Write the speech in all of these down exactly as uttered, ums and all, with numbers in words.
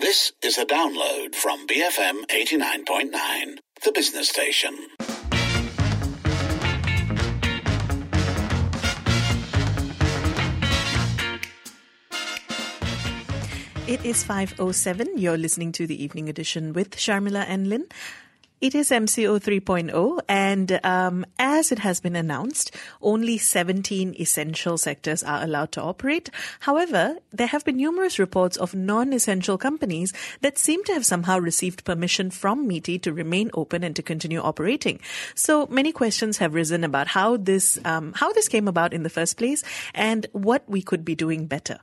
This is a download from B F M eighty-nine point nine, the business station. It is five oh seven. You're listening to the Evening Edition with Sharmila and Lynn. It is M C O three point oh, and um, as it has been announced, only seventeen essential sectors are allowed to operate. However, there have been numerous reports of non-essential companies that seem to have somehow received permission from MeitY to remain open and to continue operating. So many questions have risen about how this um, how this came about in the first place and what we could be doing better.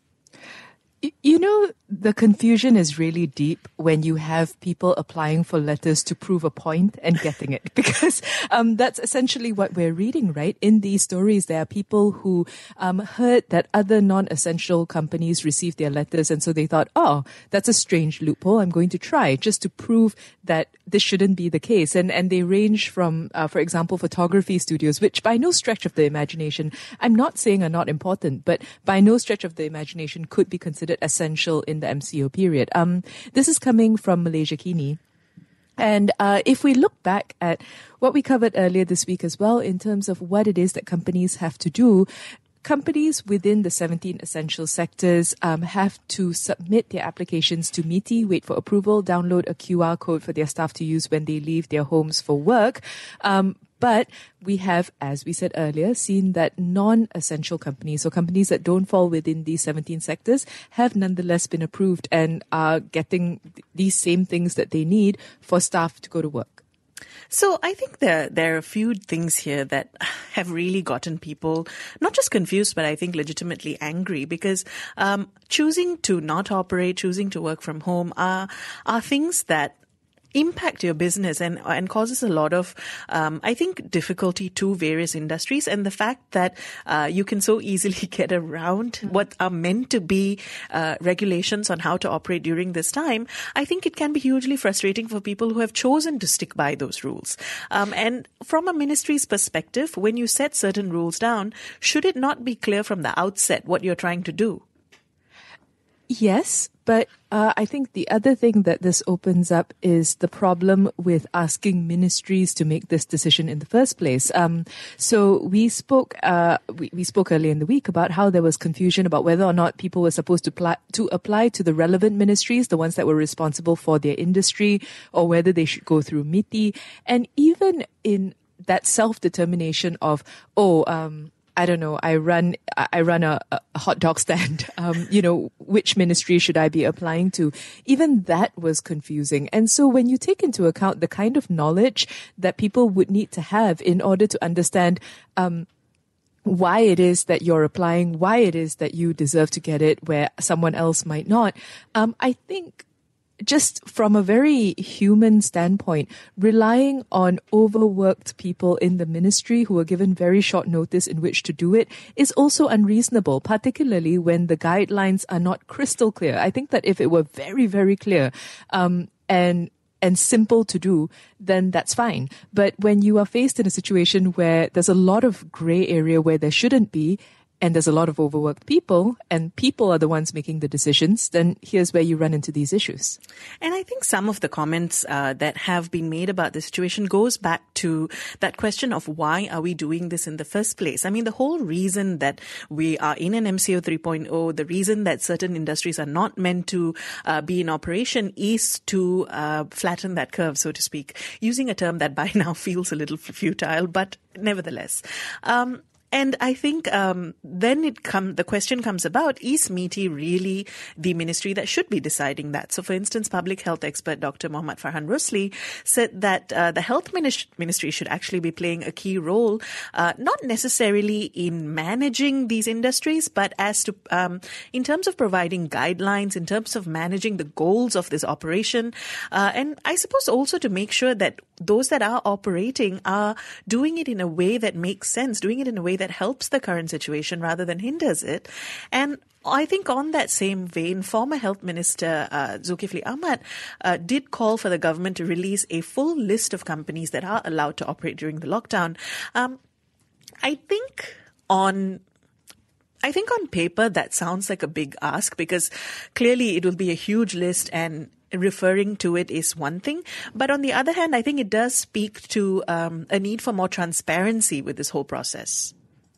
You know, the confusion is really deep when you have people applying for letters to prove a point and getting it, because um, that's essentially what we're reading, right? In these stories, there are people who um, heard that other non-essential companies received their letters, and so they thought, oh, that's a strange loophole. I'm going to try just to prove that this shouldn't be the case. And and they range from, uh, for example, photography studios, which by no stretch of the imagination, I'm not saying are not important, but by no stretch of the imagination could be considered essential in the M C O period. Um, this is coming from Malaysia Kini. And uh, if we look back at what we covered earlier this week as well, in terms of what it is that companies have to do, companies within the seventeen essential sectors um, have to submit their applications to MeitY, wait for approval, download a Q R code for their staff to use when they leave their homes for work. Um, But we have, as we said earlier, seen that non-essential companies, or companies that don't fall within these seventeen sectors, have nonetheless been approved and are getting these same things that they need for staff to go to work. So I think there, there are a few things here that have really gotten people not just confused, but I think legitimately angry, because um, choosing to not operate, choosing to work from home are, are things that impact your business and and causes a lot of, um, I think, difficulty to various industries. And the fact that uh, you can so easily get around what are meant to be uh, regulations on how to operate during this time, I think it can be hugely frustrating for people who have chosen to stick by those rules. Um, and from a ministry's perspective, when you set certain rules down, should it not be clear from the outset what you're trying to do? Yes, but uh, I think the other thing that this opens up is the problem with asking ministries to make this decision in the first place. Um, so we spoke, uh, we, we spoke earlier in the week about how there was confusion about whether or not people were supposed to apply, to apply to the relevant ministries, the ones that were responsible for their industry, or whether they should go through MeitY. And even in that self-determination of, oh, um, I don't know, I run, I run a, a hot dog stand. Um, you know, which ministry should I be applying to? Even that was confusing. And so when you take into account the kind of knowledge that people would need to have in order to understand, um, why it is that you're applying, why it is that you deserve to get it where someone else might not, um, I think just from a very human standpoint, relying on overworked people in the ministry who are given very short notice in which to do it is also unreasonable, particularly when the guidelines are not crystal clear. I think that if it were very, very clear, um, and and simple to do, then that's fine. But when you are faced in a situation where there's a lot of gray area where there shouldn't be, and there's a lot of overworked people, and people are the ones making the decisions, then here's where you run into these issues. And I think some of the comments uh, that have been made about the situation goes back to that question of why are we doing this in the first place? I mean, the whole reason that we are in an M C O three point oh, the reason that certain industries are not meant to uh, be in operation is to uh, flatten that curve, so to speak, using a term that by now feels a little futile, but nevertheless. Um, And I think um, then it come the question comes about, is MeitY really the ministry that should be deciding that? So, for instance, public health expert Doctor Mohammad Farhan Rusli said that uh, the health ministry should actually be playing a key role, uh, not necessarily in managing these industries, but as to um, in terms of providing guidelines, in terms of managing the goals of this operation, uh, and I suppose also to make sure that those that are operating are doing it in a way that makes sense, doing it in a way that helps the current situation rather than hinders it. And I think on that same vein, former Health Minister uh, Zulkifli Ahmad uh, did call for the government to release a full list of companies that are allowed to operate during the lockdown. Um, I think on I think on paper that sounds like a big ask because clearly it will be a huge list and referring to it is one thing. But on the other hand, I think it does speak to um, a need for more transparency with this whole process.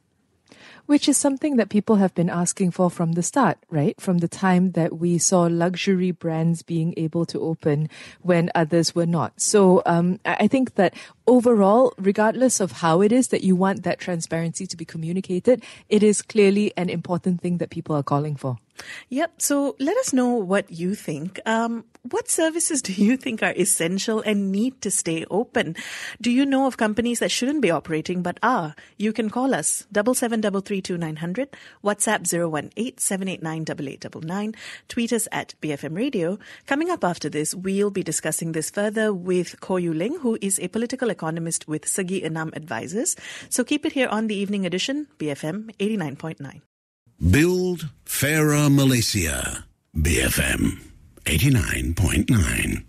Which is something that people have been asking for from the start, right? From the time that we saw luxury brands being able to open when others were not. So um, I think that overall, regardless of how it is that you want that transparency to be communicated, it is clearly an important thing that people are calling for. Yep. So let us know what you think. Um, what services do you think are essential and need to stay open? Do you know of companies that shouldn't be operating but are? You can call us double seven double three two nine hundred, WhatsApp zero one eight seven eight nine eight eight nine nine, tweet us at B F M Radio. Coming up after this, we'll be discussing this further with Koh Yu Ling, who is a political economist with Segi Enam Advisors. So keep it here on the Evening Edition, B F M eighty-nine point nine. Build Fairer Malaysia. B F M eighty-nine point nine.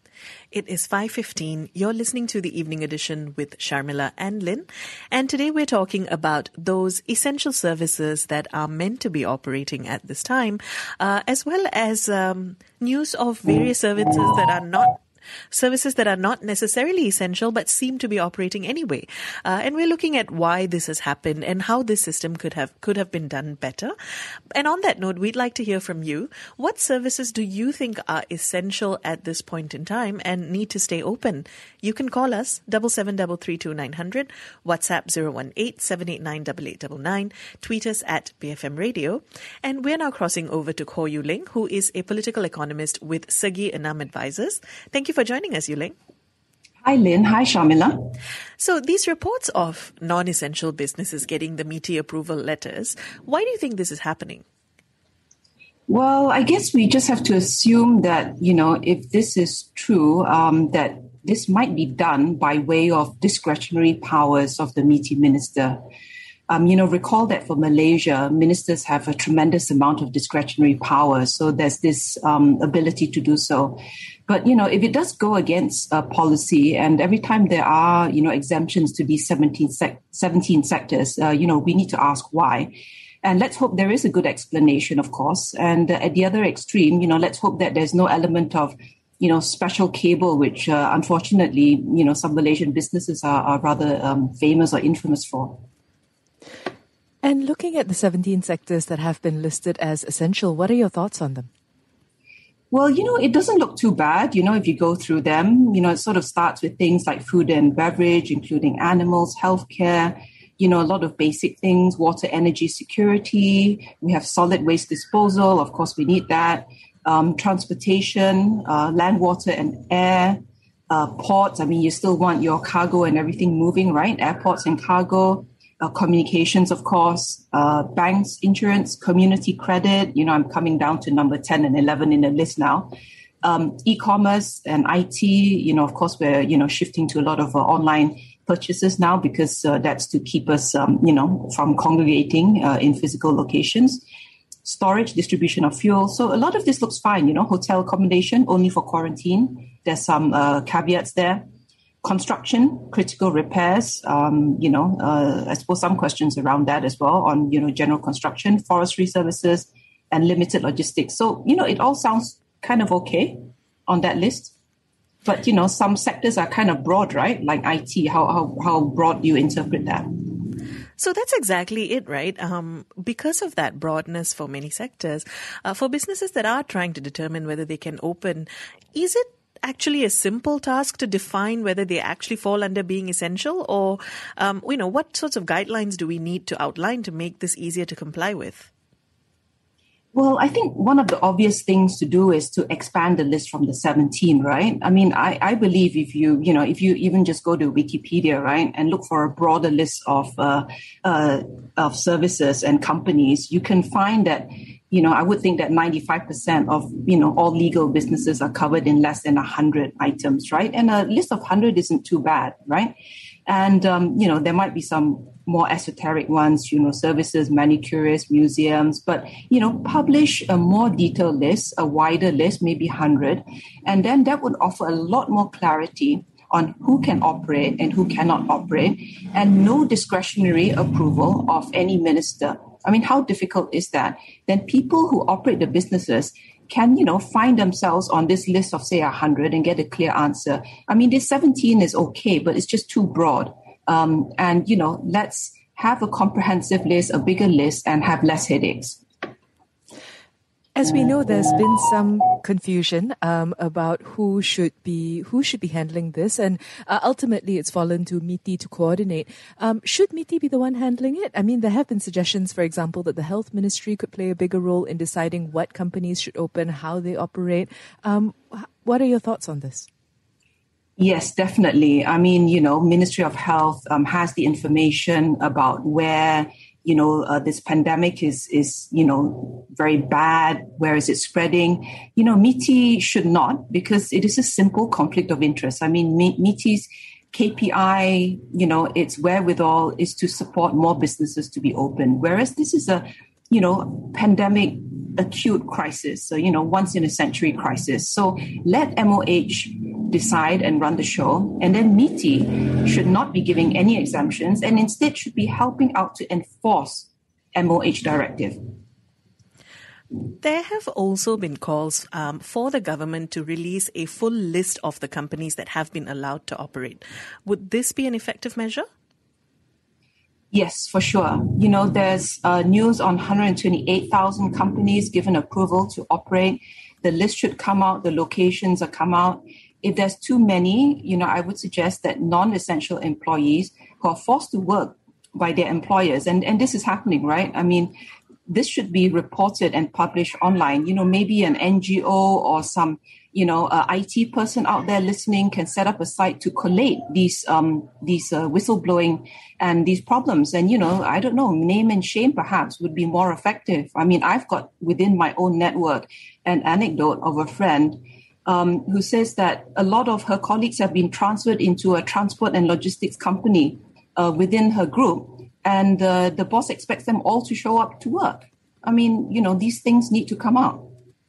It is five fifteen. You're listening to the Evening Edition with Sharmila and Lynn. And today we're talking about those essential services that are meant to be operating at this time, uh, as well as um, news of various services that are not Services that are not necessarily essential but seem to be operating anyway. Uh, and we're looking at why this has happened and how this system could have could have been done better. And on that note, we'd like to hear from you. What services do you think are essential at this point in time and need to stay open? You can call us double seven double three two nine hundred, WhatsApp zero one eight seven eight nine eight eight nine nine, tweet us at B F M Radio. And we're now crossing over to Koh Yu Ling, who is a political economist with Segi Enam Advisors. Thank you for joining us, Yu Ling. Hi, Lynn. Hi, Sharmila. So these reports of non-essential businesses getting the meaty approval letters, why do you think this is happening? Well, I guess we just have to assume that, you know, if this is true, um, that this might be done by way of discretionary powers of the meaty minister. Um, you know, recall that for Malaysia, ministers have a tremendous amount of discretionary power. So there's this um, ability to do so. But, you know, if it does go against uh, policy and every time there are, you know, exemptions to these seventeen, sec- seventeen sectors, uh, you know, we need to ask why. And let's hope there is a good explanation, of course. And uh, at the other extreme, you know, let's hope that there's no element of, you know, special cable, which uh, unfortunately, you know, some Malaysian businesses are, are rather um, famous or infamous for. And looking at the seventeen sectors that have been listed as essential, what are your thoughts on them? Well, you know, it doesn't look too bad, you know, if you go through them. You know, it sort of starts with things like food and beverage, including animals, healthcare, you know, a lot of basic things, water, energy, security. We have solid waste disposal. Of course, we need that. Um, transportation, uh, land, water, and air. Uh, ports, I mean, you still want your cargo and everything moving, right? Airports and cargo. Uh, communications, of course, uh, banks, insurance, community credit. You know, I'm coming down to number ten and eleven in the list now. Um, e-commerce and I T, you know, of course, we're, you know, shifting to a lot of uh, online purchases now because uh, that's to keep us, um, you know, from congregating uh, in physical locations. Storage, distribution of fuel. So a lot of this looks fine, you know, hotel accommodation only for quarantine. There's some uh, caveats there. Construction, critical repairs, um, you know, uh, I suppose some questions around that as well on, you know, general construction, forestry services, and limited logistics. So, you know, it all sounds kind of okay on that list. But, you know, some sectors are kind of broad, right? Like I T, how how, how broad do you interpret that? So that's exactly it, right? Um, because of that broadness for many sectors, uh, for businesses that are trying to determine whether they can open, is it actually a simple task to define whether they actually fall under being essential, or, um, you know, what sorts of guidelines do we need to outline to make this easier to comply with? Well, I think one of the obvious things to do is to expand the list from the seventeen, right? I mean, I, I believe if you, you know, if you even just go to Wikipedia, right, and look for a broader list of uh, uh, of services and companies, you can find that, you know, I would think that ninety-five percent of, you know, all legal businesses are covered in less than one hundred items, right? And a list of one hundred isn't too bad, right? And, um, you know, there might be some more esoteric ones, you know, services, manicurists, museums, but, you know, publish a more detailed list, a wider list, maybe one hundred. And then that would offer a lot more clarity on who can operate and who cannot operate, and no discretionary approval of any minister I mean, how difficult is that? Then people who operate the businesses can, you know, find themselves on this list of, say, one hundred and get a clear answer. I mean, this seventeen is okay, but it's just too broad. Um, and, you know, let's have a comprehensive list, a bigger list, and have less headaches. As we know, there's been some confusion um, about who should be who should be handling this, and uh, ultimately it's fallen to MITI to coordinate. Um, should MITI be the one handling it? I mean, there have been suggestions, for example, that the Health Ministry could play a bigger role in deciding what companies should open, how they operate. Um, what are your thoughts on this? Yes, definitely. I mean, you know, Ministry of Health um, has the information about where, you know, uh, this pandemic is, is, you know, very bad. Where is it spreading? You know, MITI should not, because it is a simple conflict of interest. I mean, MITI's K P I, you know, its wherewithal is to support more businesses to be open. Whereas this is a, you know, pandemic acute crisis. So, you know, once in a century crisis. So let M O H decide and run the show. And then MITI should not be giving any exemptions and instead should be helping out to enforce M O H directive. There have also been calls um, for the government to release a full list of the companies that have been allowed to operate. Would this be an effective measure? Yes, for sure. You know, there's uh, news on one hundred twenty-eight thousand companies given approval to operate. The list should come out. The locations are come out. If there's too many, you know, I would suggest that non-essential employees who are forced to work by their employers, and, and this is happening, right? I mean, this should be reported and published online. You know, maybe an N G O or some, you know, uh, I T person out there listening can set up a site to collate these um, these uh, whistleblowing and these problems. And, you know, I don't know, name and shame perhaps would be more effective. I mean, I've got within my own network an anecdote of a friend um, who says that a lot of her colleagues have been transferred into a transport and logistics company uh, within her group. And uh, the boss expects them all to show up to work. I mean, you know, these things need to come out.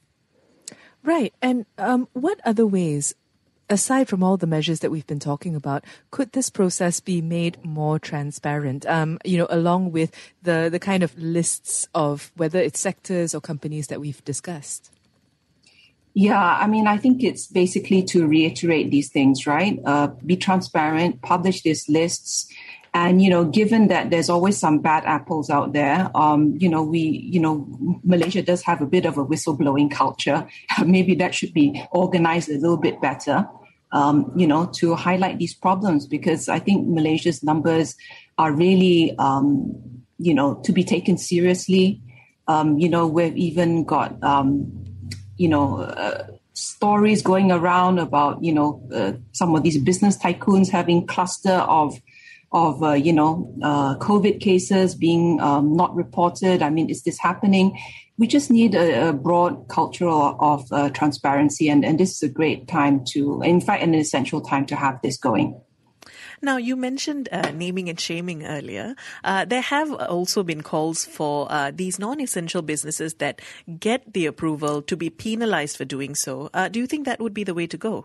Right. And um, what other ways, aside from all the measures that we've been talking about, could this process be made more transparent, um, you know, along with the, the kind of lists of whether it's sectors or companies that we've discussed? Yeah, I mean, I think it's basically to reiterate these things, right? Uh, be transparent, publish these lists. And, you know, given that there's always some bad apples out there, um, you know, we, you know, Malaysia does have a bit of a whistleblowing culture. Maybe that should be organized a little bit better, um, you know, to highlight these problems, because I think Malaysia's numbers are really, um, you know, to be taken seriously. Um, you know, we've even got, um, you know, uh, stories going around about, you know, uh, some of these business tycoons having cluster of of, uh, you know, uh, COVID cases being um, not reported. I mean, is this happening? We just need a, a broad culture of uh, transparency. And, and this is a great time to, in fact, an essential time to have this going. Now, you mentioned uh, naming and shaming earlier. Uh, there have also been calls for uh, these non-essential businesses that get the approval to be penalized for doing so. Uh, do you think that would be the way to go?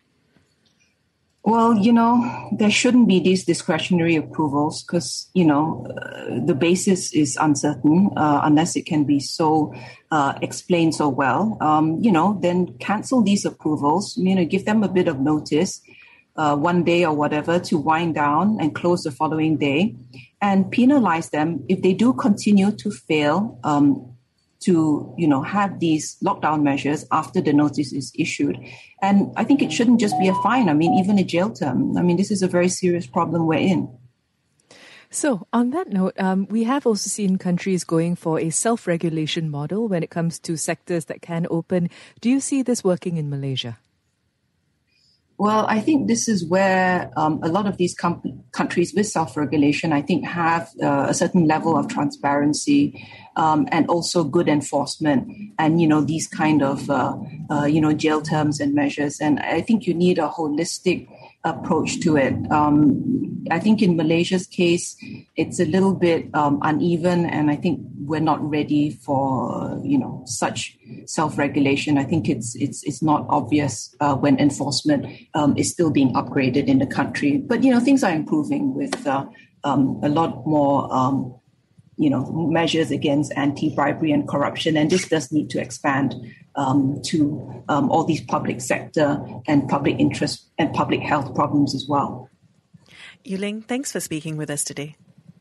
Well, you know, there shouldn't be these discretionary approvals because, you know, uh, the basis is uncertain uh, unless it can be so uh, explained so well. Um, you know, then cancel these approvals, you know, give them a bit of notice, uh, one day or whatever, to wind down and close the following day, and penalize them if they do continue to fail um to, you know, have these lockdown measures after the notice is issued. And I think it shouldn't just be a fine. I mean, even a jail term. I mean, this is a very serious problem we're in. So on that note, um, we have also seen countries going for a self-regulation model when it comes to sectors that can open. Do you see this working in Malaysia? Well, I think this is where um, a lot of these com- countries with self-regulation, I think, have uh, a certain level of transparency um, and also good enforcement and, you know, these kind of, uh, uh, you know, jail terms and measures. And I think you need a holistic approach to it. Um, I think in Malaysia's case, it's a little bit um, uneven, and I think we're not ready for, you know, such self-regulation. I think it's it's it's not obvious uh, when enforcement um, is still being upgraded in the country. But, you know, things are improving with uh, um, a lot more, um, you know, measures against anti-bribery and corruption. And this does need to expand um, to um, all these public sector and public interest and public health problems as well. Yuling, thanks for speaking with us today.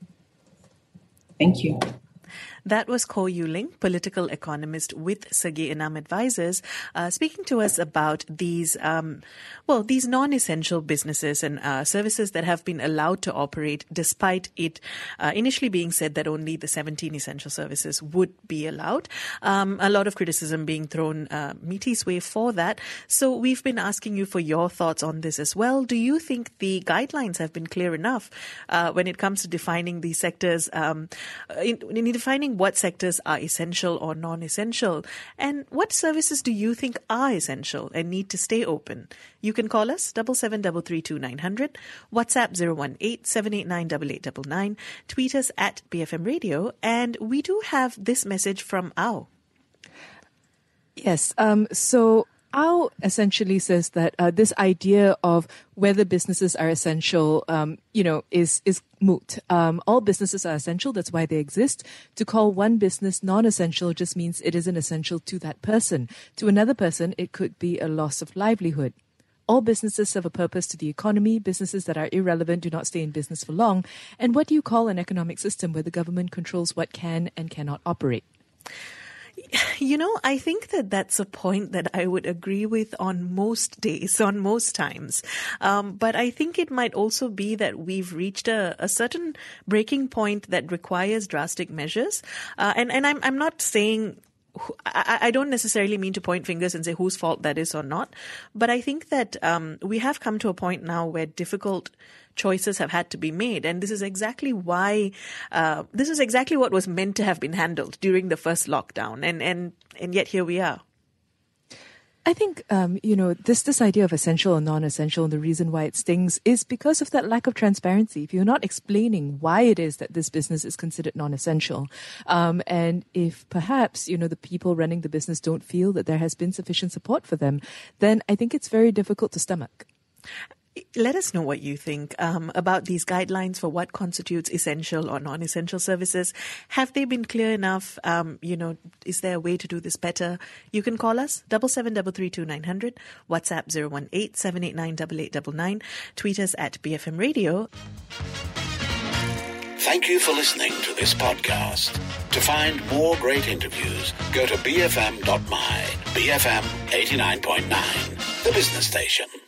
Thank you. That was Koh Yuling, political economist with Sagi Inam Advisors, uh, speaking to us about these, um, well, these non-essential businesses and uh, services that have been allowed to operate, despite it uh, initially being said that only the seventeen essential services would be allowed. Um, a lot of criticism being thrown uh, Miti's way for that. So we've been asking you for your thoughts on this as well. Do you think the guidelines have been clear enough uh, when it comes to defining these sectors, um, in, in defining what sectors are essential or non-essential? And what services do you think are essential and need to stay open? You can call us double seven double three two nine hundred, WhatsApp zero one eight seven eight nine eight eight nine nine, tweet us at B F M Radio, and we do have this message from Ao. Yes, um, so Ao essentially says that uh, this idea of whether businesses are essential, um, you know, is is moot. Um, all businesses are essential. That's why they exist. To call one business non-essential just means it isn't essential to that person. To another person, it could be a loss of livelihood. All businesses serve a purpose to the economy. Businesses that are irrelevant do not stay in business for long. And what do you call an economic system where the government controls what can and cannot operate? You know, I think that that's a point that I would agree with on most days, on most times. Um, but I think it might also be that we've reached a, a certain breaking point that requires drastic measures. Uh, and, and I'm, I'm not saying... I, I don't necessarily mean to point fingers and say whose fault that is or not, but I think that um, we have come to a point now where difficult choices have had to be made, and this is exactly why uh, this is exactly what was meant to have been handled during the first lockdown, and and and yet here we are. I think, um, you know, this this idea of essential and non-essential, and the reason why it stings is because of that lack of transparency. If you're not explaining why it is that this business is considered non-essential, um, and if perhaps, you know, the people running the business don't feel that there has been sufficient support for them, then I think it's very difficult to stomach. Let us know what you think um, about these guidelines for what constitutes essential or non-essential services. Have they been clear enough? Um, you know, is there a way to do this better? You can call us double seven double three two nine hundred, WhatsApp zero one eight seven eight nine eight eight nine nine, tweet us at B F M Radio. Thank you for listening to this podcast. To find more great interviews, go to b f m dot my, B F M eighty-nine point nine, the business station.